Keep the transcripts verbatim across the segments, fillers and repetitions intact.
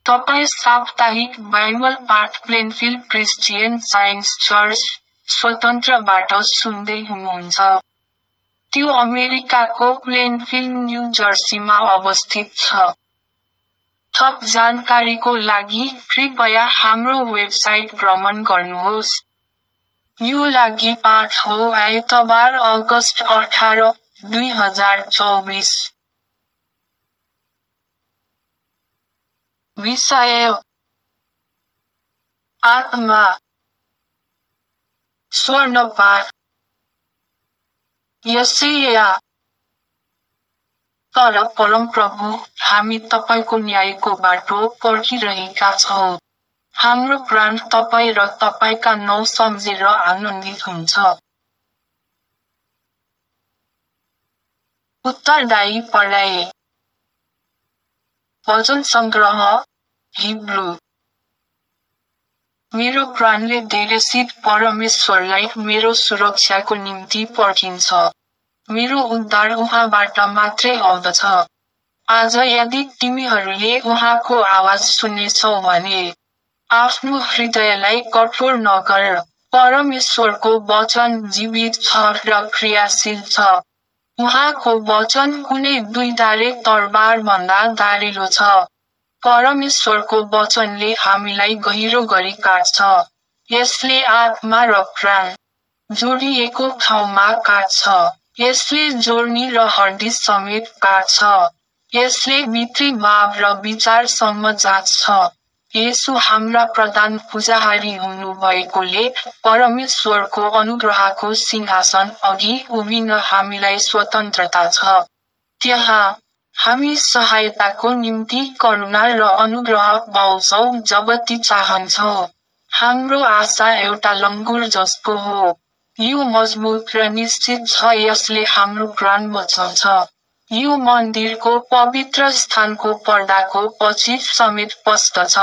तपाईँ साप्ताहिक बाइबल पाठ प्लेनफिल्ड क्रिस्चियन साइन्स चर्च, स्वतन्त्रबाट सुन्दै हुनुहुन्छ। त्यो अमेरिकाको प्लेनफिल्ड न्यू जर्सीमा अवस्थित छ। थप जानकारीको लागि कृपया हाम्रो वेबसाइट भ्रमण गर्नुहोस्। यो लागि पाठ हो आइतबार अगस्त अठार, दुई हजार चौबिस। विषय: आत्मा। स्वर्णपाठ। यशाया। तर परमप्रभु, हामी तपाईको न्यायको बाटो पर्खिरहेका छौँ। हाम्रो प्राण तपाईँ र तपाईका नाउँ सम्झेर आनन्दित हुन्छ। उत्तरदायी पढाइ। वचन सङ्ग्रह, हिब्रू। मेरो प्राणले धेरैसित परमेश्वरलाई मेरो सुरक्षाको निम्ति पर्खिन्छ। मेरो उद्धार उहाँबाट मात्रै आउँदछ। आज यदि तिमीहरूले उहाँको आवाज सुन्नेछौ भने आफ्नो हृदयलाई कठोर नगर। परमेश्वरको वचन जीवित छ र क्रियाशील छ। उहाँको वचन कुनै दुईधारे तरबार भन्दा धारिलो छ। परमेश्वरको वचनले हामीलाई गहिरो गरी काट्छ। यसले आत्मा र प्राण जोडिएको ठाउँमा काट्छ। यसले जोर्नी र हड्डी समेत काट्छ। यसले भित्री भाव र विचारसम्म जाँच्छ। येशू हाम्रा प्रधान पुजारी हुनुभएकोले परमेश्वरको अनुग्रहको सिंहासन अघि उभिन हामीलाई स्वतन्त्रता छ। त्यहाँ हामी सहायताको निम्ति करुणा र अनुग्रह पाउँछौँ जब ती चाहन्छौँ। हाम्रो आशा एउटा लङ्गुर जस्तो हो। यो मजबुत र निश्चित छ, यसले हाम्रो प्राण बचाउँछ। यो मन्दिरको पवित्र स्थानको पर्दाको पछि समेत स्पष्ट छ।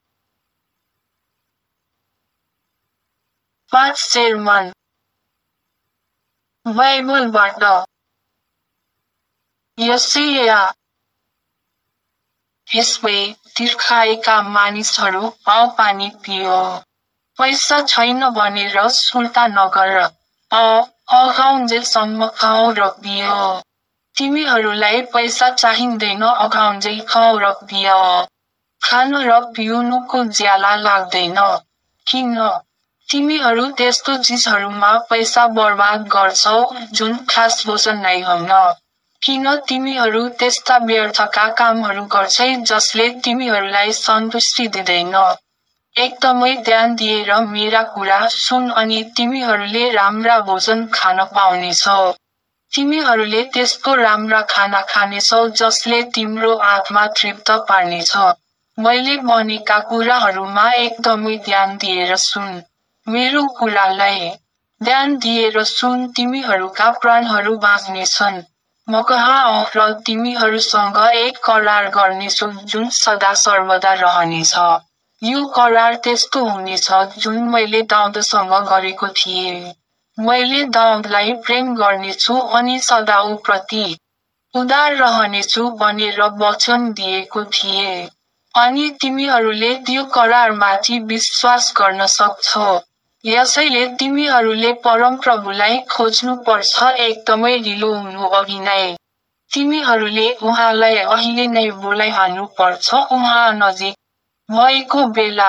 पाठ सेर्मन बाइबलबाट। यशाया। यसै तिर्खाएका मानिसहरू, आऊ पानी पियो। पैसा छैन भनेर सुर्ता नगर। आऊ, अघाउन्जेलसम्म खाऊ र पियो। तिमीहरूलाई पैसा चाहिँदैन, अघाउन्जेल खाऊ र पियो। खान र पिउनुको ज्याला लाग्दैन। किन? तिमीहरू त्यस्तो चिजहरूमा पैसा बर्बाद गर्छौ जुन खास भोजन नै होइन। किन तिमीहरू त्यस्ता व्यर्थका कामहरू गर्छै जसले तिमीहरूलाई सन्तुष्टि दिँदैन? एकदमै ध्यान दिएर मेरा कुरा सुन अनि तिमीहरूले राम्रा भोजन खान पाउनेछौ। तिमीहरूले त्यस्तो राम्रा खाना खानेछौ जसले तिम्रो आत्मा तृप्त पार्नेछ। मैले भनेका कुराहरूमा एकदमै ध्यान दिएर सुन। मेरो कुरालाई ध्यान दिएर सुन, तिमीहरूका प्राणहरू बाँच्नेछन्। म कहाँ आऊ र तिमीहरूसँग एक करार गर्नेछु जुन सदा सर्वदा रहनेछ। यो करार त्यस्तो हुनेछ जुन मैले दाउदसँग गरेको थिएँ। मैले दाउदलाई प्रेम गर्नेछु अनि सदा उप्रति उदार रहनेछु भनेर वचन दिएको थिएँ। अनि तिमीहरूले त्यो करारमाथि विश्वास गर्न सक्छौ। यसैले तिमीहरूले परमप्रभुलाई खोज्नुपर्छ एकदमै ढिलो हुनु अघि नै। तिमीहरूले उहाँलाई अहिले नै बोलाइहाल्नु पर्छ, उहाँ नजिक भएको बेला।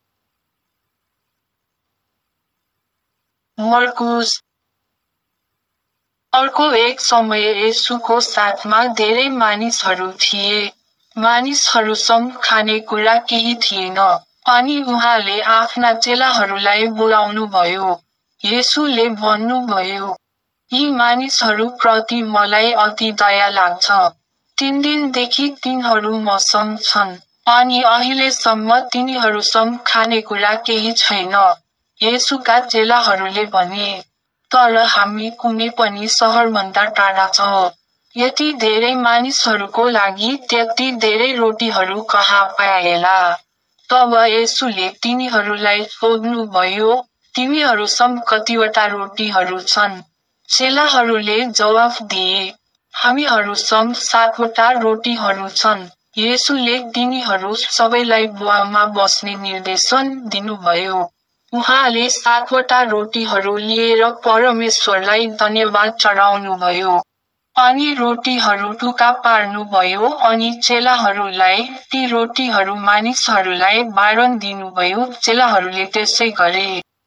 मर्कुस। अर्को एक समय येशूको साथमा धेरै मानिसहरू थिए। मानिसहरूसँग खानेकुरा केही थिएन, अनि उहाँले आफ्ना चेलाहरूलाई बोलाउनुभयो। येशूले भन्नुभयो, यी मानिसहरूप्रति मलाई अति दया लाग्छ। तीन दिनदेखि तिनीहरू मसँग छन्, अनि अहिलेसम्म तिनीहरूसँग खानेकुरा केही छैन। येशूका चेलाहरूले भने, तर हामी कुनै पनि सहरभन्दा टाढा छौँ। यति धेरै मानिसहरूको लागि त्यति धेरै रोटीहरू कहाँ पाएला? तब येशूले तिनीहरूलाई सोध्नुभयो, तिमीहरूसँग कतिवटा रोटीहरू छन्? चेलाहरूले जवाफ दिए, हामीहरूसँग सातवटा रोटीहरू छन्। येशूले तिनीहरू सबैलाई बुवामा बस्ने निर्देशन दिनुभयो। उहाँले सातवटा रोटीहरू लिएर परमेश्वरलाई धन्यवाद चढाउनुभयो। अनि रोटीहरू टुक्रा पार्नुभयो अनि चेलाहरूलाई ती रोटीहरू मानिसहरूलाई बाँड्न दिनुभयो। चेलाहरूले त्यसै गरे।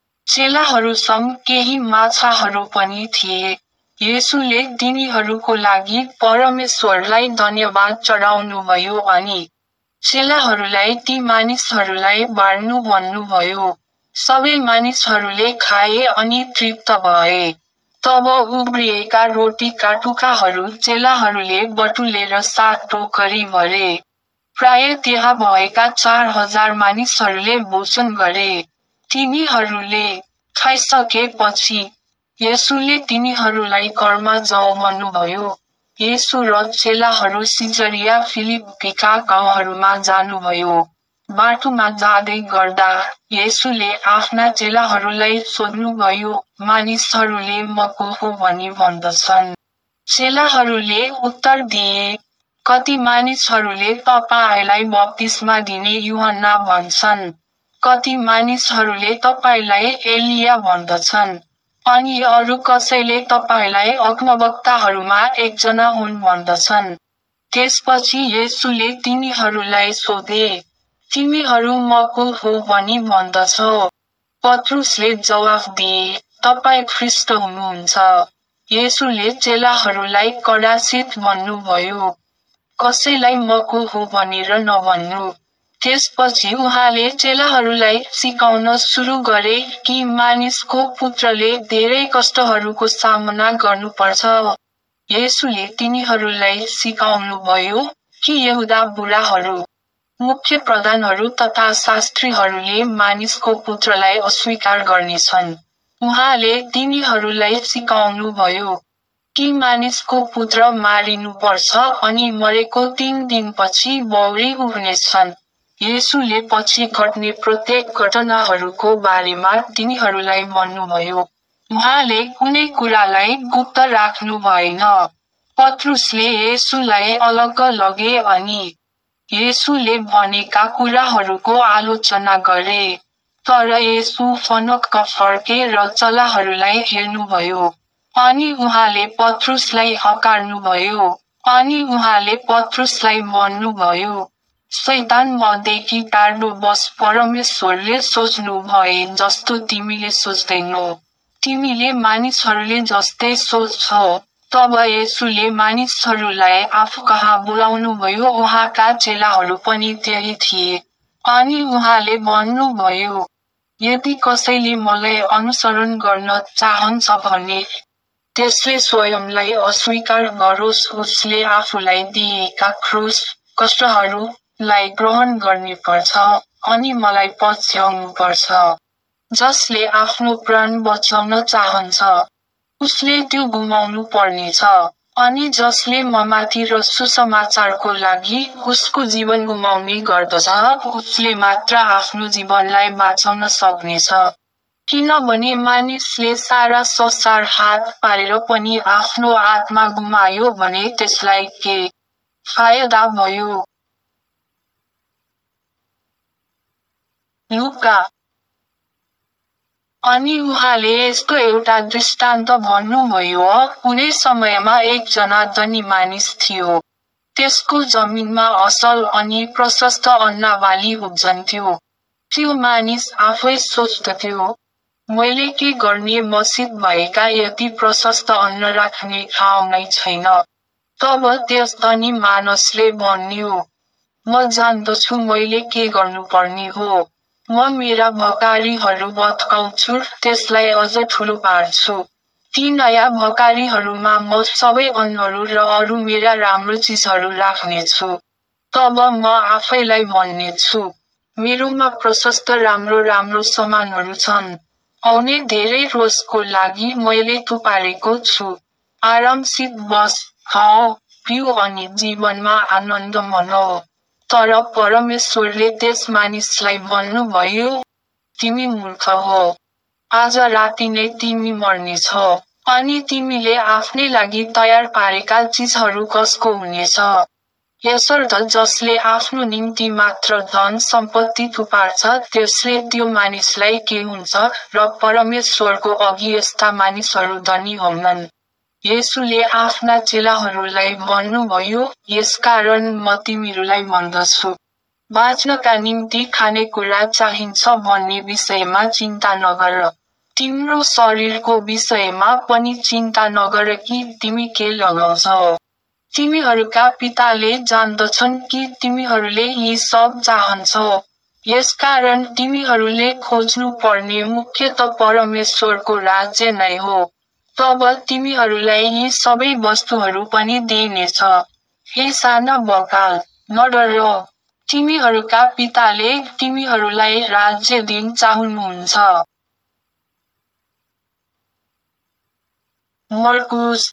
चेलाहरूसँग केही माछाहरू पनि थिए। येशूले तिनीहरूको लागि परमेश्वरलाई धन्यवाद चढाउनुभयो अनि चेलाहरूलाई ती मानिसहरूलाई बाँड्नु भन्नुभयो। सबै मानिसहरूले खाए अनि तृप्त भए। तब उब्रिएका रोटीका टुक्राहरू चेलाहरूले बटुलेर सात टोकरी भरे। प्राय त्यहाँ भएका चार हजार मानिसहरूले भोजन गरे। तिनीहरूले खाइसकेपछि येशूले तिनीहरूलाई घरमा जाऊ भन्नुभयो। येशू र चेलाहरू सिजरिया फिलिप्पीका गाउँहरूमा जानुभयो। बाटोमा जाँदै गर्दा येशूले आफ्ना चेलाहरूलाई सोध्नुभयो, मानिसहरूले म को हो भनी भन्दछन्? चेलाहरूले उत्तर दिए, कति मानिसहरूले तपाईलाई बप्तिस्मा दिने यूहन्ना भन्छन्, कति मानिसहरूले तपाईलाई एलिया भन्दछन्, अनि अरू कसैले तपाईलाई अगमवक्ताहरूमा एकजना हुन् भन्दछन्। त्यसपछि येशूले तिनीहरूलाई सोधे, तिमीहरू म को हो भनी भन्दछौ? पत्रुसले जवाफ दिए, तपाईँ ख्रीष्ट हुनुहुन्छ। येशूले चेलाहरूलाई कडासित भन्नुभयो, कसैलाई म को हो भनेर नभन्नु। त्यसपछि उहाँले चेलाहरूलाई सिकाउन सुरु गरे कि मानिसको पुत्रले धेरै कष्टहरूको सामना गर्नुपर्छ। येशूले तिनीहरूलाई सिकाउनुभयो कि यहुदा बुढाहरू, मुख्य प्रधानहरू तथा शास्त्रीहरूले मानिसको पुत्रलाई अस्वीकार गर्नेछन्। उहाँले तिनीहरूलाई सिकाउनुभयो कि मानिसको पुत्र मारिनुपर्छ अनि मरेको तीन दिनपछि बौरी उठ्नेछन्। येशूले पछि घट्ने प्रत्येक घटनाहरूको बारेमा तिनीहरूलाई भन्नुभयो। उहाँले कुनै कुरालाई गुप्त राख्नु भएन। पत्रुसले येशूलाई अलग लगे अनि येशूले भनेका कुराहरूको आलोचना गरे। तर येशू फनक्क फर्के र चेलाहरूलाई हेर्नुभयो। अनि उहाँले पत्रुसलाई हकार्नुभयो। अनि उहाँले पत्रुसलाई भन्नुभयो, शैतान मदेखि टाढो बस, परमेश्वरले सोच्नु भए जस्तो तिमीले सोच्दैनौ। तिमीले मानिसहरूले जस्तै सोच्छौ। तब येशूले मानिसहरूलाई आफू कहाँ बोलाउनुभयो। उहाँका चेलाहरू पनि त्यही थिए। अनि उहाँले भन्नुभयो, यदि कसैले मलाई अनुसरण गर्न चाहन्छ भने त्यसले स्वयंलाई अस्वीकार गरोस्, उसले आफूलाई दिएका क्रूस कष्टहरूलाई ग्रहण गर्नुपर्छ अनि मलाई पछ्याउनुपर्छ। जसले आफ्नो प्राण बचाउन चाहन्छ, उसले त्यो गुमाउनु पर्नेछ। अनि जसले ममाथि र सुसमाचारको लागि उसको जीवन गुमाउने गर्दछ, उसले मात्र आफ्नो जीवनलाई बाँचाउन सक्नेछ। किनभने मानिसले सारा संसार हात पारेर पनि आफ्नो आत्मा गुमायो भने त्यसलाई के फाइदा भयो? लुका। अनि उहाँले यस्तो एउटा दृष्टान्त भन्नुभयो, कुनै समयमा एकजना धनी मानिस थियो। त्यसको जमिनमा असल अनि प्रशस्त अन्नबाली उब्जन्थ्यो। त्यो मानिस आफै सोच्दथ्यो, मैले के गर्ने, मसित भएका यति प्रशस्त अन्न राख्ने ठाउँ नै छैन। तब त्यस धनी मानिसले भन्यो, म जान्दछु मैले के गर्नुपर्ने हो। म मेरा भकारीहरू भत्काउँछु, त्यसलाई अझ ठुलो पार्छु। ती नयाँ भकारीहरूमा म सबै अन्नहरू र अरू मेरा राम्रो चिजहरू राख्नेछु। तब म आफैलाई भन्नेछु, मेरोमा प्रशस्त राम्रो राम्रो सामानहरू छन्। आउने धेरै रोजको लागि मैले थुपारेको छु। आरामसित बस, खाऊ, पिऊ अनि जीवनमा आनन्द मनाऊ। तर परमेश्वरले त्यस मानिसलाई भन्नुभयो, तिमी मूर्ख हो। आज राति नै तिमी मर्नेछौ। अनि तिमीले आफ्नै लागि तयार पारेका चिजहरू कसको हुनेछ? यसर्थ जसले आफ्नो निम्ति मात्र धन सम्पत्ति थुपार्छ त्यसले त्यो मानिसलाई के हुन्छ र परमेश्वरको अघि यस्ता मानिसहरू धनी होइनन्। येशूले आफ्ना चेलाहरूलाई भन्नुभयो, यसकारण म तिमीहरूलाई भन्दछु, बाँच्नका निम्ति खानेकुरा चाहिन्छ भन्ने विषयमा चिन्ता नगर। तिम्रो शरीरको विषयमा पनि चिन्ता नगर कि तिमी के लगाउँछौ। तिमीहरूका पिताले जान्दछन् कि तिमीहरूले यी सब चाहन्छौ। यसकारण तिमीहरूले खोज्नु पर्ने मुख्यतः परमेश्वरको राज्य नै हो। तब तिमीहरूलाई यी सबै वस्तुहरू पनि दिइनेछ। हे साना बकाल, नडर। तिमीहरूका पिताले तिमीहरूलाई राज्य दिन चाहनुहुन्छ। मर्कुस।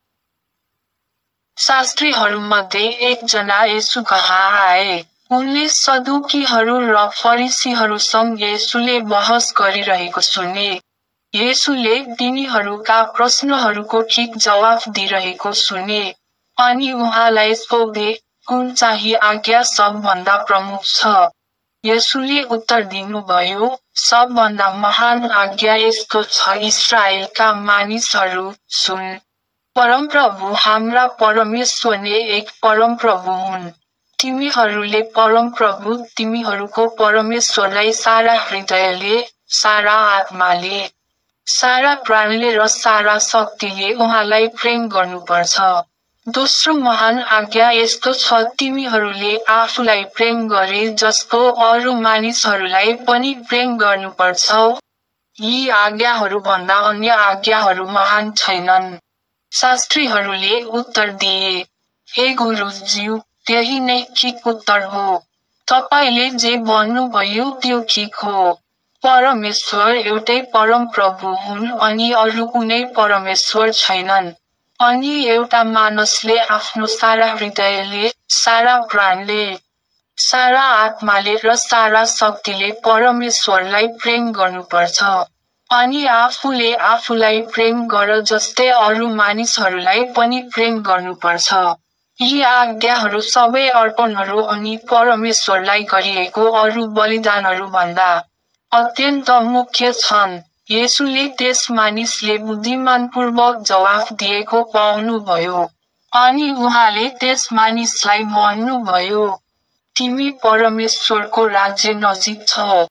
शास्त्रीहरूमध्ये एकजना येशूकहाँ आए। उनले सदुकीहरू र फरिसीहरूसँग येशूले बहस गरिरहेको सुने। येशूले तिनीहरूका प्रश्नहरूको ठिक जवाफ दिइरहेको सुने। अनि उहाँलाई सोधे, कुन चाहिँ आज्ञा सबभन्दा प्रमुख छ? येशूले उत्तर दिनुभयो, सबभन्दा महान आज्ञा यस्तो छ, इस्राएलका मानिसहरू, सुन। परमप्रभु हाम्रा परमेश्वर नै एक परमप्रभु हुन्। तिमीहरूले परमप्रभु तिमीहरूको परमेश्वरलाई सारा हृदयले, सारा आत्माले, सारा प्राणले र सारा शक्तिले उहाँलाई प्रेम गर्नुपर्छ। दोस्रो महान आज्ञा यस्तो छ, तिमीहरूले आफूलाई प्रेम गरे जस्तो अरू मानिसहरूलाई पनि प्रेम गर्नुपर्छ। यी आज्ञाहरूभन्दा अन्य आज्ञाहरू महान छैनन्। शास्त्रीहरूले उत्तर दिए, हे गुरुज्यू, त्यही नै ठिक उत्तर हो। तपाईले जे भन्नुभयो त्यो ठिक हो। परमेश्वर एउटै परमप्रभु हुन् अनि अरू कुनै परमेश्वर छैनन्। अनि एउटा मानिसले आफ्नो सारा हृदयले, सारा प्राणले, सारा आत्माले र सारा शक्तिले परमेश्वरलाई प्रेम गर्नुपर्छ। अनि आफूले आफूलाई प्रेम गर जस्तै अरू मानिसहरूलाई पनि प्रेम गर्नुपर्छ। यी आज्ञाहरू सबै अर्पणहरू अनि परमेश्वरलाई गरिएको अरू बलिदानहरू भन्दा अत्यन्त मुख्य छन्। येशूले त्यस मानिसले बुद्धिमानपूर्वक जवाफ दिएको पाउनुभयो। अनि उहाँले त्यस मानिसलाई भन्नुभयो, तिमी परमेश्वरको राज्य नजिक छौ।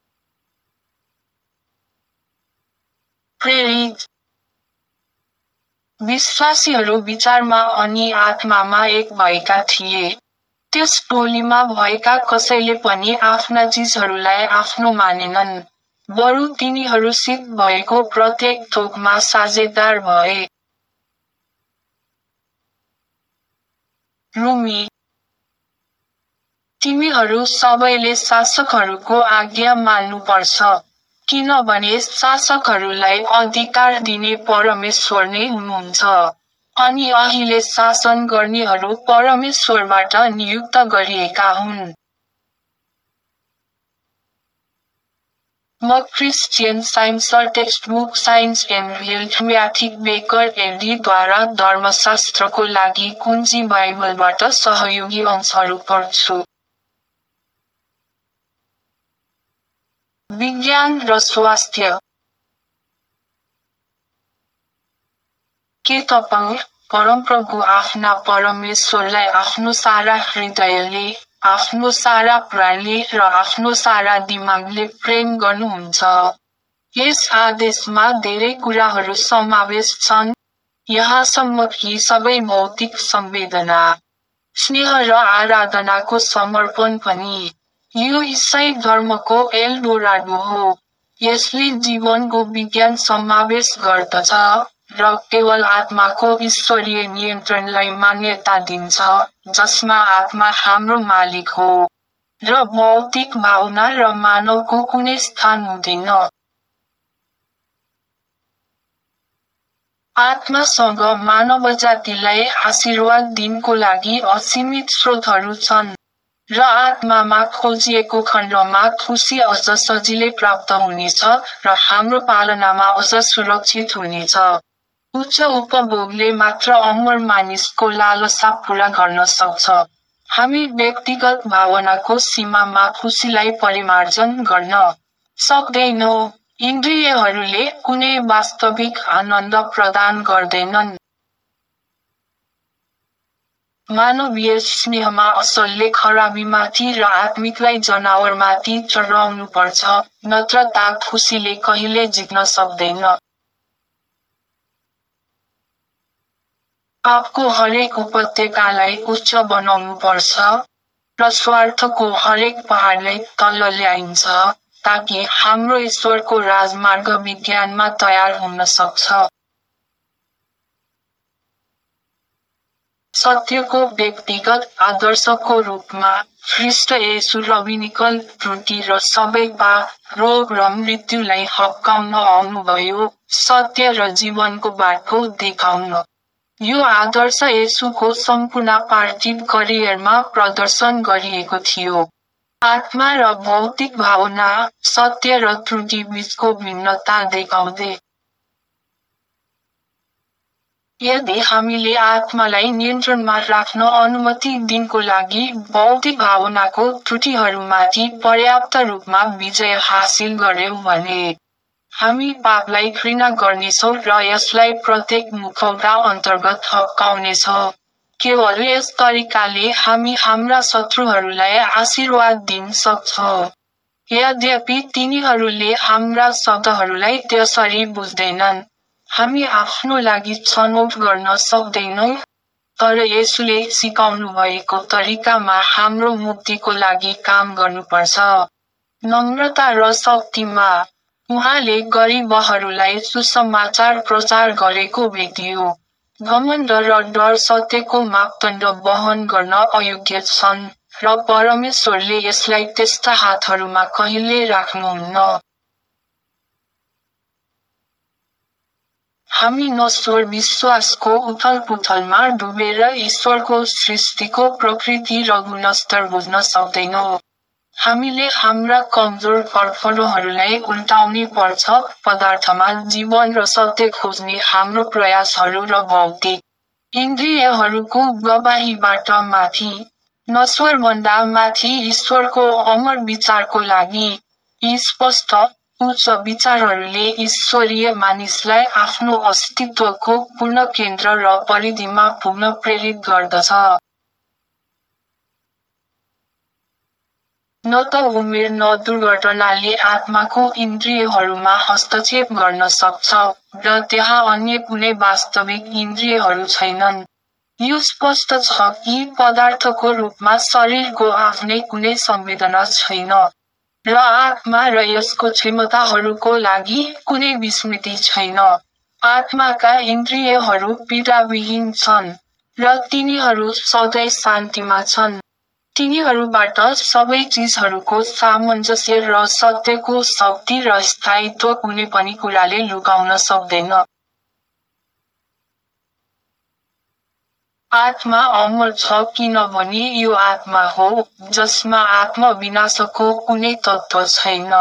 प्रेरित। विश्वासीहरू विचारमा अनि आत्मामा एक भएका थिए। त्यस टोलीमा भएका कसैले पनि आफ्ना चिजहरूलाई आफ्नो मानेनन्। बरु तिनीहरूसित भएको प्रत्येक थोकमा साझेदार भए। रोमी। तिमीहरू सबैले शासकहरूको आज्ञा मान्नुपर्छ, किनभने शासकहरूलाई अधिकार दिने परमेश्वर नै हुनुहुन्छ। अनि अहिले शासन गर्नेहरू परमेश्वरबाट नियुक्त गरिएका हुन्। म Christian Science textbook Science and Health म्याथिक बेकर एडीद्वारा धर्मशास्त्रको लागि कुञ्जी बाइबलबाट सहयोगी अंशहरू पढ्छु। विज्ञान र स्वास्थ्य। के तपाईं परमप्रभु आफ्ना परमेश्वरलाई आफ्नो सारा हृदयले, आफ्नो सारा प्राणले र आफ्नो सारा दिमागले प्रेम गर्नुहुन्छ? यस आदेशमा धेरै कुराहरू समावेश छन्, यहाँसम्म कि सबै भौतिक संवेदना, स्नेह र आराधनाको समर्पण पनि। यो ईसाई धर्मको एल्डोराडो हो। यसले जीवनको विज्ञान समावेश गर्दछ र केवल आत्माको ईश्वरीय नियन्त्रणलाई मान्यता दिन्छ, जसमा आत्मा हाम्रो मालिक हो र भौतिक भावना र मानवको कुनै स्थान हुँदैन। आत्मासँग मानवजातिलाई आशीर्वाद दिनको लागि असीमित स्रोतहरू छन्, र आत्मामा खोजिएको खण्डमा खुसी अझ सजिलै प्राप्त हुनेछ र हाम्रो पालनामा अझ सुरक्षित हुनेछ। उच्च उपभोगले मात्र अमर मानिसको लालसा पूरा गर्न सक्छ। हामी व्यक्तिगत भावनाको सीमामा खुसीलाई परिमार्जन गर्न सक्दैनौँ। इन्द्रियहरूले कुनै वास्तविक आनन्द प्रदान गर्दैनन्। मानवीय स्नेहमा असलले खराबीमाथि र आत्मिकलाई जनावरमाथि चढाउनुपर्छ, नत्र ता खुसीले कहिले जित्न सक्दैन। पापको हरेक उपत्यकालाई उच्च बनाउनुपर्छ, र स्वार्थको हरेक पहाडलाई तल ल्याइन्छ, ताकि हाम्रो ईश्वरको राजमार्ग विज्ञानमा तयार हुन सक्छ। सत्यको व्यक्तिगत आदर्शको रूपमा, ख्रीष्ट येशू रविनिकल त्रुटि र सबै पाप, रोग र मृत्युलाई हप्काउन आउनुभयो, सत्य र जीवनको बाटो देखाउन। यो आदर्श येशूको सम्पूर्ण पार्थिव करियरमा प्रदर्शन गरिएको थियो। आत्मा र भौतिक भावना, सत्य र त्रुटि बीचको भिन्नता देखाउँदै। यदि हामीले आत्मालाई नियन्त्रणमा राख्न अनुमति दिनको लागि भौतिक भावनाको त्रुटिहरूमाथि पर्याप्त रूपमा विजय हासिल गर्यौं भने, हामी पापलाई घृणा गर्नेछौँ र यसलाई प्रत्येक मुखौटा अन्तर्गत हप्काउनेछौँ। केवल यस तरिकाले हामी हाम्रा शत्रुहरूलाई आशीर्वाद दिन सक्छौँ। यद्यपि तिनीहरूले हाम्रा शब्दहरूलाई त्यसरी बुझ्दैनन्। हामी आफ्नो लागि छनौट गर्न सक्दैनौँ, तर येशूले सिकाउनु भएको तरिकामा हाम्रो मुक्तिको लागि काम गर्नुपर्छ। नम्रता र शक्तिमा, उहाँले गरिबहरूलाई सुसमाचार प्रचार गरेको व्यक्ति हो। घमण्ड र डर सत्यको मापदण्ड वहन गर्न अयोग्य छन्, र परमेश्वरले यसलाई त्यस्ता हातहरूमा कहिल्यै राख्नुहुन्न। हामी नश्वर विश्वासको उथलपुथलमा डुबेर ईश्वरको सृष्टिको प्रकृति र गुणस्तर बुझ्न सक्दैनौँ। हामीले हाम्रा कमजोर फरफरोहरूलाई उल्टाउनै पर्छ, पदार्थमा जीवन र सत्य खोज्ने हाम्रो प्रयासहरू र भौतिक इन्द्रियहरूको गवाहीबाट माथि, नश्वरभन्दा माथि ईश्वरको अमर विचारको लागि। यी स्पष्ट, उच्च विचारहरूले ईश्वरीय मानिसलाई आफ्नो अस्तित्वको पूर्ण केन्द्र र परिधिमा पुग्न प्रेरित गर्दछ। न त उमेर न दुर्घटनाले आत्माको इन्द्रियहरूमा हस्तक्षेप गर्न सक्छ, र त्यहाँ अन्य कुनै वास्तविक इन्द्रियहरू छैनन्। यो स्पष्ट छ कि पदार्थको रूपमा शरीरको आफ्नै कुनै संवेदना छैन, र आत्मा र यसको क्षमताहरूको लागि कुनै विस्मृति छैन। आत्माका इन्द्रियहरू पीडाविहीन छन्, र तिनीहरू सधैँ शान्तिमा छन्। तिनीहरूबाट सबै चिजहरूको सामञ्जस्य र सत्यको शक्ति र स्थायित्व कुनै पनि कुराले लुकाउन सक्दैन। आत्मा अमर छ किनभने यो आत्मा हो, जसमा आत्मविनाशको कुनै तत्त्व छैन।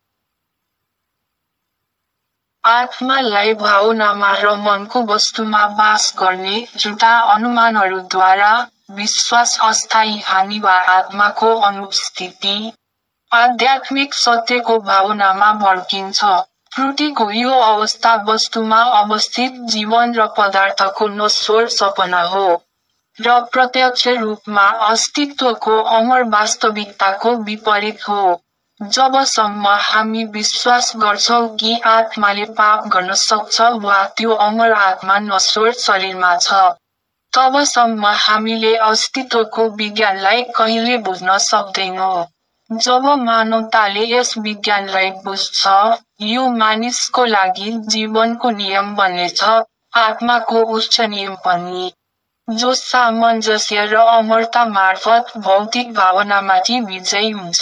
आत्मालाई भावनामा र मनको वस्तुमा वास गर्ने झुटा अनुमानहरूद्वारा, विश्वास अस्थायी हानि वा आत्माको अनुपस्थिति, आध्यात्मिक सत्यको भावनामा भड्किन्छ। त्रुटिको यो अवस्था वस्तुमा अवस्थित जीवन र पदार्थको नश्वर सपना हो, र प्रत्यक्ष रूपमा अस्तित्वको अमर वास्तविकताको विपरीत हो। जबसम्म हामी विश्वास गर्छौँ कि आत्माले पाप गर्न सक्छ वा त्यो अमर आत्मा नश्वर शरीरमा छ, तबसम्म हामीले अस्तित्वको विज्ञानलाई कहिल्यै बुझ्न सक्दैनौँ। जब मानवताले यस विज्ञानलाई बुझ्छ, यो मानिसको लागि जीवनको नियम बन्नेछ, आत्माको उच्च नियम पनि, जो सामञ्जस्य र अमरता मार्फत भौतिक भावनामाथि विजयी हुन्छ।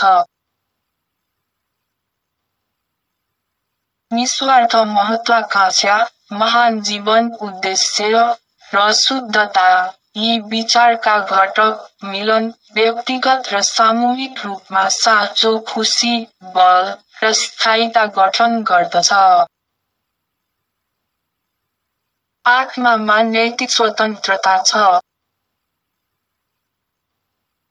निस्वार्थ महत्त्वाकांक्षा, महान जीवन उद्देश्य, र शुद्धता, यी विचारका घटक मिलन व्यक्तिगत र सामूहिक रूपमा साँचो खुसी, बल, र स्थायिता गठन गर्दछ। आत्मामा नैतिक स्वतन्त्रता छ।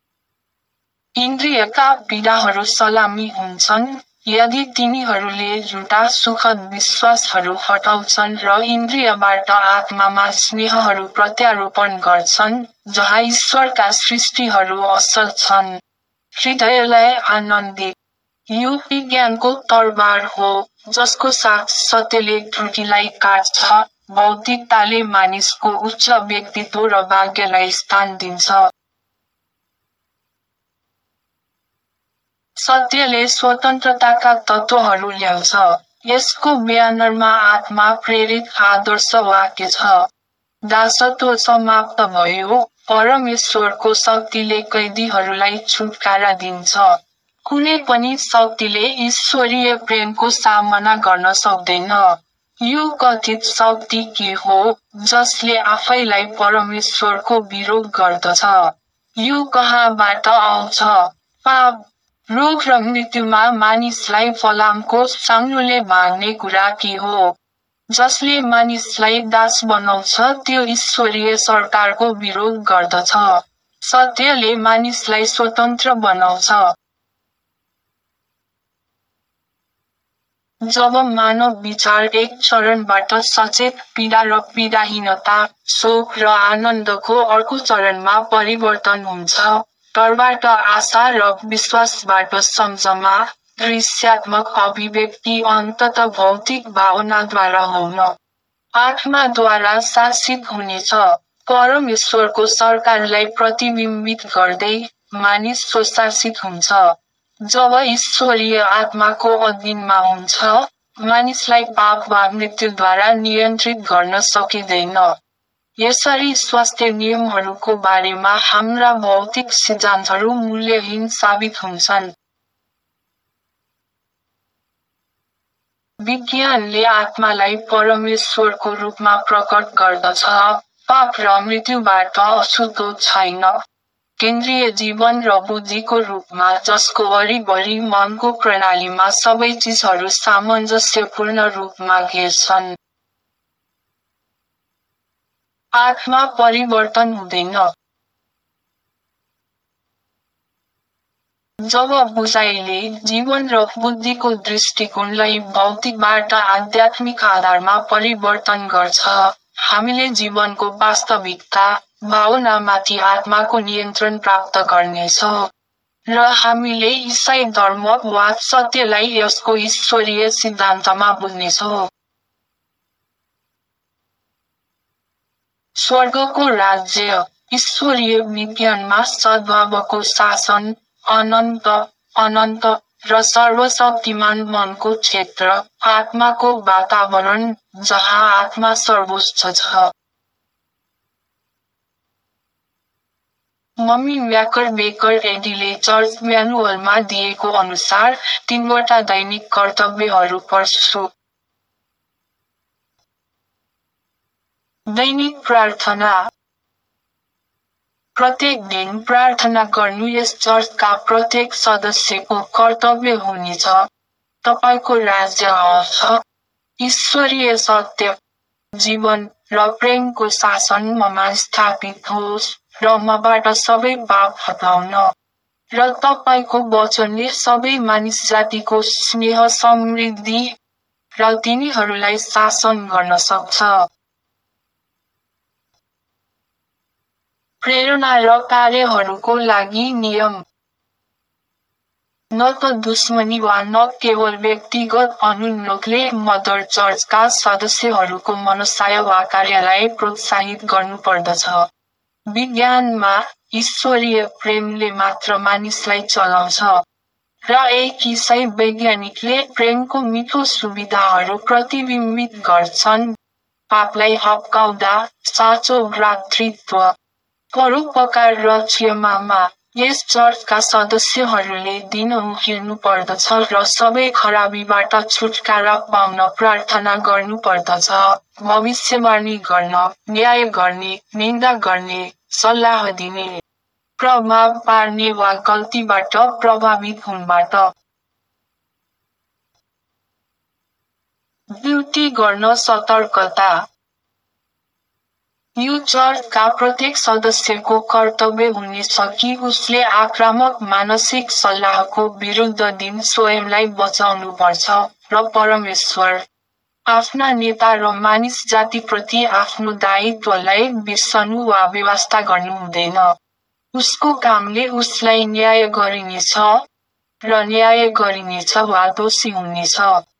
इन्द्रियका पीडाहरू सलामी हुन्छन् यदि तिनीहरूले झुटा सुखद विश्वासहरू हटाउँछन् र इन्द्रियबाट आत्मामा स्नेहहरू प्रत्यारोपण गर्छन् जहाँ ईश्वरका सृष्टिहरू असल छन्। हृदयलाई आनन्दित। यो विज्ञानको तरबार हो जसको साथ सत्यले त्रुटिलाई काट्छ, भौतिकताले मानिसको उच्च व्यक्तित्व र भाग्यलाई स्थान दिन्छ। सत्यले स्वतन्त्रताका तत्त्वहरू ल्याउँछ। यसको ब्यानरमा आत्मा प्रेरित आदर्श वाक्य छ। दासत्व समाप्त भयो, परमेश्वरको शक्तिले कैदीहरूलाई छुटकारा दिन्छ। कुनै पनि शक्तिले ईश्वरीय प्रेमको सामना गर्न सक्दैन। यो कथित शक्ति के हो जसले आफैलाई परमेश्वरको विरोध गर्दछ? यो कहाँबाट आउँछ? पाप, रोग र मृत्युमा मानिसलाई फलामको साङ्लोले भाग्ने कुरा के हो? जसले मानिसलाई दास बनाउँछ त्यो ईश्वरीय सरकारको विरोध गर्दछ। सत्यले मानिसलाई स्वतन्त्र बनाउँछ। जब मानव विचार एक चरणबाट सचेत पीडा र पीडाहीनता, शोक र आनन्दको अर्को चरणमा परिवर्तन हुन्छ, डरबाट आशा र विश्वासबाट सम्झना, दृश्यात्मक अभिव्यक्ति अन्ततः भौतिक भावनाद्वारा हुन, आत्माद्वारा शासित हुनेछ। परमेश्वरको सरकारलाई प्रतिबिम्बित गर्दै, मानिस स्वशासित हुन्छ। जब ईश्वरीय आत्माको अधीनमा हुन्छ, मानिसलाई पाप वा मृत्युद्वारा नियन्त्रित गर्न सकिँदैन। यसरी स्वास्थ्य नियमहरूको बारेमा हाम्रा भौतिक सिद्धान्तहरू मूल्यहीन साबित हुन्छन्। विज्ञानले आत्मालाई परमेश्वरको रूपमा प्रकट गर्दछ, पाप र मृत्युबाट अछुतो छैन। केन्द्रीय जीवन र बुद्धिको रूपमा जसको वरिपरि मनको प्रणालीमा सबै चिजहरू सामञ्जस्यपूर्ण रूपमा घेर्छन्। आत्मा परिवर्तन हुँदैन। जब बुझाइले जीवन र बुद्धिको दृष्टिकोणलाई भौतिकबाट आध्यात्मिक आधारमा परिवर्तन गर्छ, हामीले जीवनको वास्तविकता, भावनामाथि आत्माको नियन्त्रण प्राप्त गर्नेछौँ। र हामीले ईसाई धर्म वा सत्यलाई यसको ईश्वरीय सिद्धान्तमा बुझ्नेछौँ। स्वर्गको राज्य, ईश्वरीय विज्ञानमा सद्भावको शासन, अनन्त, अनन्त, र सर्वशक्तिमान मनको क्षेत्र, आत्माको वातावरण, जहाँ आत्मा सर्वोच्च छ। मम्मी व्याकर बेकर एडीले चर्च म्यानुअलमा दिएको अनुसार तीनवटा दैनिक कर्तव्यहरू पढ्छु। दैनिक प्रार्थना। प्रत्येक दिन प्रार्थना गर्नु यस चर्चका प्रत्येक सदस्यको कर्तव्य हुनेछ। तपाईको राज्य आउँछ, ईश्वरीय सत्य, जीवन र प्रेमको शासन ममा स्थापित होस्, र मबाट सबै पाप हटाउन, र तपाईको वचनले सबै मानिस जातिको स्नेह समृद्धि, र तिनीहरूलाई शासन गर्न सक्छ। प्रेरणा र कार्यहरूको लागि नियम। न त दुश्मनी वा न केवल व्यक्तिगत अनुन्नोकले मदर चर्चका सदस्यहरूको मनसाय वा कार्यलाई प्रोत्साहित गर्नुपर्दछ। विज्ञानमा, ईश्वरीय प्रेमले मात्र मानिसलाई चलाउँछ। र एक ईसाई वैज्ञानिकले प्रेमको मिठो सुविधाहरू प्रतिबिम्बित गर्छन्, पापलाई हप्काउँदा, साँचो भ्रातृत्व, परोपकार र क्षमामा। यस चर्चका सदस्यहरूले दिन उहिल्नु पर्दछ र सबै खराबीबाट छुटकारा पाउन प्रार्थना गर्नुपर्दछ, भविष्यवाणी गर्न, न्याय गर्ने, निन्दा गर्ने, सल्लाह दिने, प्रभाव पार्ने वा गल्तीबाट प्रभावित हुनबाट ड्युटी गर्न सतर्कता। यो चर्चका प्रत्येक सदस्यको कर्तव्य हुनेछ कि उसले आक्रामक मानसिक सल्लाहको विरुद्ध दिन स्वयंलाई बचाउनुपर्छ र परमेश्वर, आफ्ना नेता र मानिस जातिप्रति आफ्नो दायित्वलाई बिर्सनु वा बेवास्ता गर्नु हुँदैन। उसको कामले उसलाई न्याय गरिनेछ र न्याय गरिनेछ वा दोषी हुनेछ।